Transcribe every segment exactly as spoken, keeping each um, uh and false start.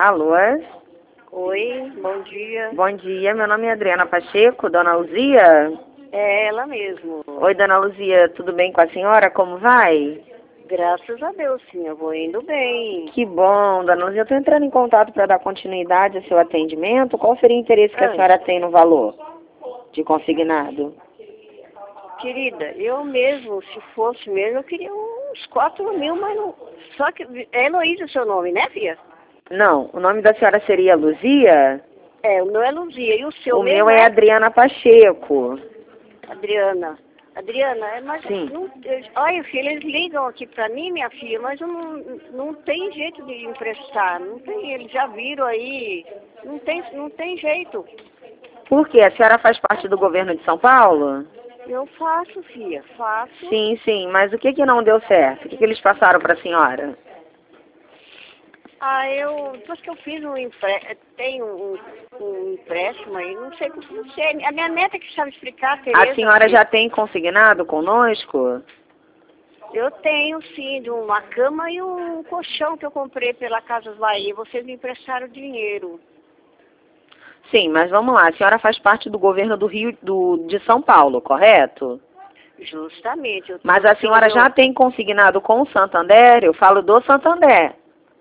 Alô? Oi, bom dia. Bom dia, meu nome é Adriana Pacheco, Dona Luzia? É ela mesmo. Oi, Dona Luzia, tudo bem com a senhora? Como vai? Graças a Deus, sim, eu vou indo bem. Que bom, Dona Luzia. Eu estou entrando em contato para dar continuidade ao seu atendimento. Qual seria o interesse que a Ah, senhora tem no valor de consignado? querida, eu mesmo, se fosse mesmo, eu queria uns quatro mil, mas não... Só que é Heloísa o seu nome, né, filha? Não, o nome da senhora seria Luzia? É, o meu é Luzia. E o seu O mesmo meu é é? Adriana Pacheco. Adriana. Adriana, é, mas Sim. não, eu, olha, filha, eles ligam aqui pra mim, minha filha, mas eu não, não tem jeito de emprestar. Não tem, eles já viram aí. Não tem, não tem jeito. Por quê? A senhora faz parte do governo de São Paulo? Eu faço, filha, faço. Sim, sim, mas o que que não deu certo? O que que eles passaram para a senhora? Ah, eu, depois que eu fiz um empréstimo, tem um, um empréstimo aí, não sei como não sei. A minha neta que sabe explicar, a Tereza. A senhora filha. já tem consignado conosco? Eu tenho, sim, de uma cama e um colchão que eu comprei pela Casas Bahia. Vocês me emprestaram dinheiro. Sim, mas vamos lá. A senhora faz parte do governo do Rio, do, de São Paulo, correto? Justamente. Eu, Mas eu, a senhora eu, já tem consignado com o Santander? Eu falo do Santander.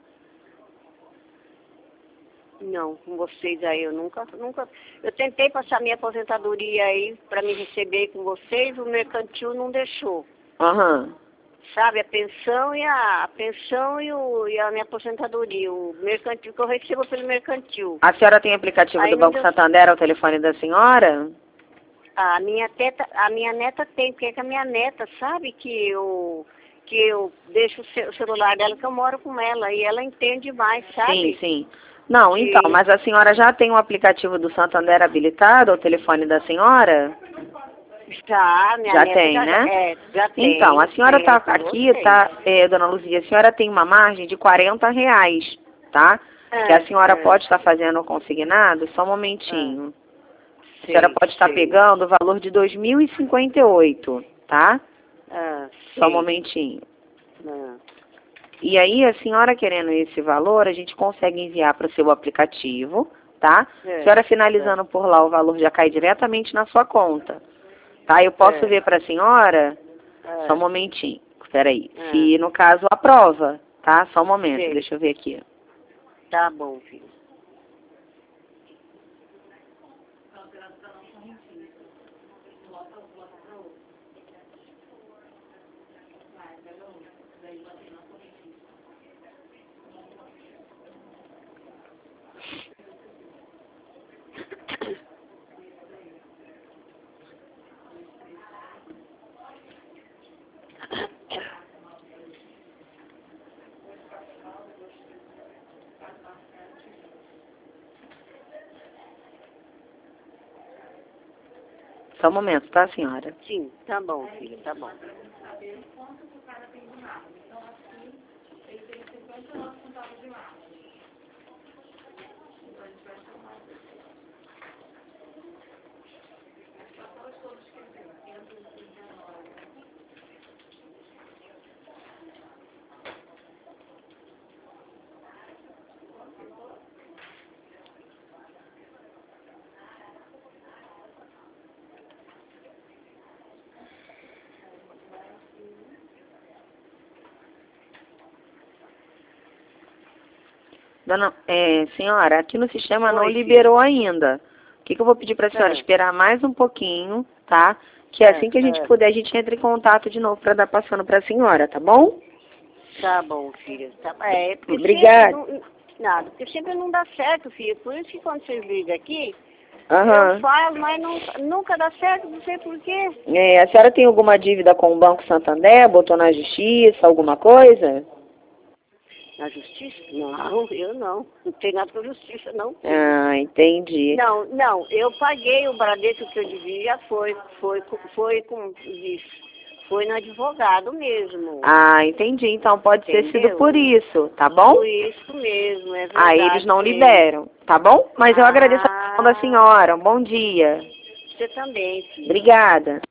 Não, com vocês aí, eu nunca, nunca... Eu tentei passar minha aposentadoria aí para me receber com vocês, o mercantil não deixou. Aham. Sabe, a pensão e a, a pensão e, o, e a minha aposentadoria, o mercantil que eu recebo pelo mercantil. A senhora tem aplicativo Aí do não Banco deu... Santander ao telefone da senhora? A minha, teta, a minha neta tem, porque é que a minha neta sabe que eu, que eu deixo o, ce- o celular dela, que eu moro com ela, e ela entende mais, sabe? Sim, sim. Não, então, Que mas a senhora já tem o aplicativo do Santander habilitado ao telefone da senhora? já, minha Já neta tem, já, né? é, já tem. Então, a senhora Tem, está com aqui, vocês. tá, é, Dona Luzia, a senhora tem uma margem de quarenta reais, tá? Que a É, senhora é, pode estar fazendo consignado, só um é, momentinho. A senhora sei, pode estar sei. pegando o valor de dois mil e cinquenta e oito, tá? É, Só um sei. momentinho. É, E aí, a senhora querendo esse valor, a gente consegue enviar para o seu aplicativo, tá? A é, senhora é, finalizando por lá, o valor já cai diretamente na sua conta, tá? Eu posso é, ver para a senhora, só um é, momentinho, espera aí. é, Se, no caso, aprova, tá? Só um momento, sei. deixa eu ver aqui. Tá bom, filho. Só um momento, tá, senhora? Sim, tá bom, filho, tá bom. Dona, é, senhora, aqui no sistema não Oi, filho. liberou ainda. O que, que eu vou pedir para a senhora É, esperar mais um pouquinho, tá? Que é, assim que a gente é. puder, a gente entra em contato de novo para dar passando para a senhora, tá bom? Tá bom, filha. Tá, é, porque sempre Obrigada. não, nada, porque sempre não dá certo, filha. Por isso que quando vocês ligam aqui, eu Aham. falo, mas nunca, nunca dá certo, não sei por quê. É, a senhora tem alguma dívida com o Banco Santander? Botou na justiça, alguma coisa? Na justiça? Não, eu não. Não tem nada com justiça, não, filha. Ah, entendi. Não, não, eu paguei o Bradesco que eu devia, foi, foi, co- foi com isso. Foi no advogado mesmo. Ah, entendi. Então pode ter sido Entendeu? por isso, tá bom? Por isso mesmo, é Ah, eles verdade, não foi. liberam, tá bom? Mas eu agradeço a atenção da Ah, senhora. Um bom dia. você também, filho. Obrigada.